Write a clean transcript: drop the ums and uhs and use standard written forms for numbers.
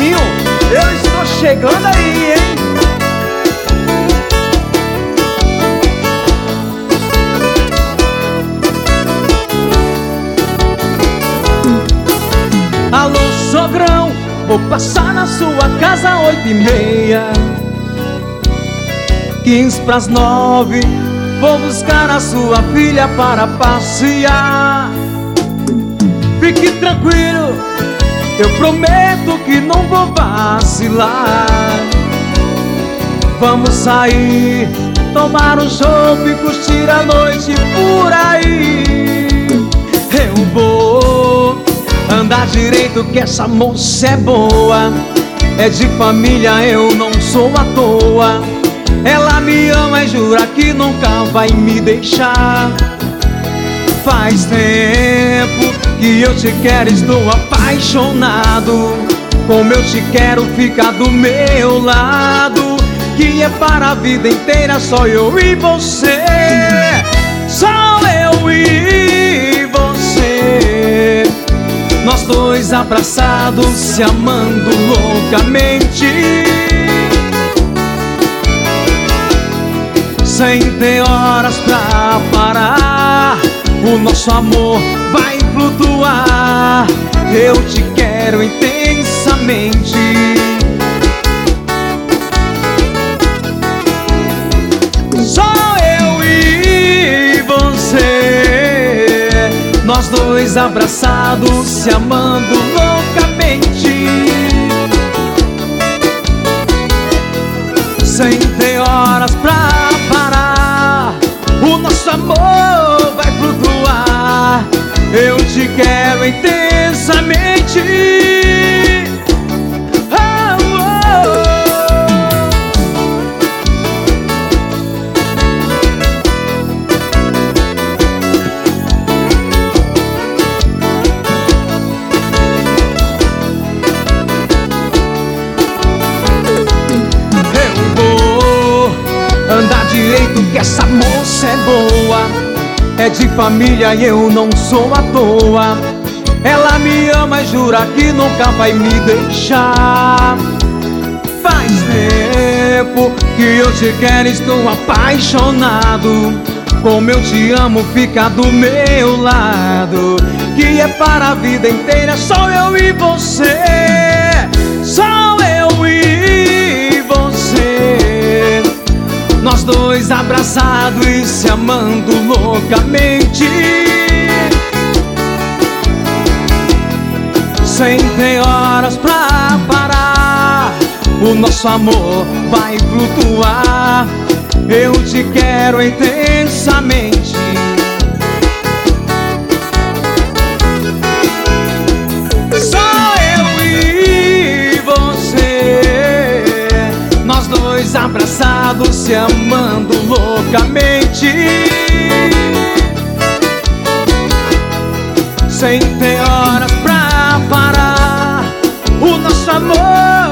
Toninho, eu estou chegando aí, hein? Alô, sogrão, vou passar na sua casa 8h30. 8:45, vou buscar a sua filha para passear. Fique tranquilo, eu prometo que não vou vacilar. Vamos sair, tomar um chopp e curtir a noite por aí. Eu vou andar direito que essa moça é boa. É de família, eu não sou à toa. Ela me ama e jura que nunca vai me deixar. Faz tempo que eu te quero, estou apaixonado. Como eu te quero, fica do meu lado. Que é para a vida inteira, só eu e você. Só eu e você. Nós dois abraçados, se amando loucamente, sem ter horas pra parar. O nosso amor vai flutuar. Eu te quero intensamente. Só eu e você. Nós dois abraçados, se amando loucamente, sem ter horas pra parar. O nosso amor vai flutuar. Eu te quero intensamente. Andar direito que essa moça é boa. É de família e eu não sou à toa. Ela me ama e jura que nunca vai me deixar. Faz tempo que eu te quero, estou apaixonado. Como eu te amo, fica do meu lado. Que é para a vida inteira, só eu e você. Só eu e você. Nós dois abraçados e se amando loucamente, sem ter horas pra parar. O nosso amor vai flutuar. Eu te quero intensamente. Só eu e você. Nós dois abraçados, se amando loucamente, sem ter horas pra parar. O nosso amor